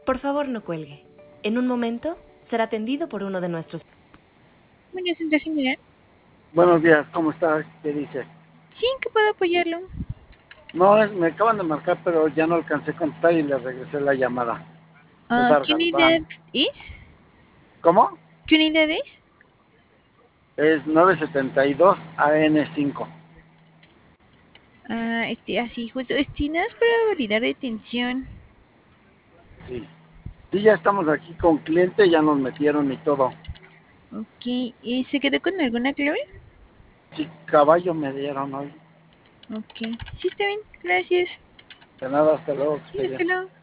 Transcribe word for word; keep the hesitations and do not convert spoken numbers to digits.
Por favor, no cuelgue. En un momento será atendido por uno de nuestros... Buenas, Centro General. Buenos días, ¿cómo está? ¿Qué dice? Sí, ¿en qué puedo apoyarlo? No, es, me acaban de marcar, pero ya no alcancé a contestar y le regresé la llamada. Uh, César ¿Qué Galván. unidad es? ¿Cómo? ¿Qué unidad es? Es nueve setenta y dos A N cinco. Ah, este, así, justo. Destinadas para validar detención. Sí. Sí, ya estamos aquí con cliente, ya nos metieron y todo. Ok, ¿y se quedó con alguna clave? Sí, caballo me dieron hoy. Ok, sí está bien, gracias. De nada, hasta luego, que Sí, esté hasta bien. luego.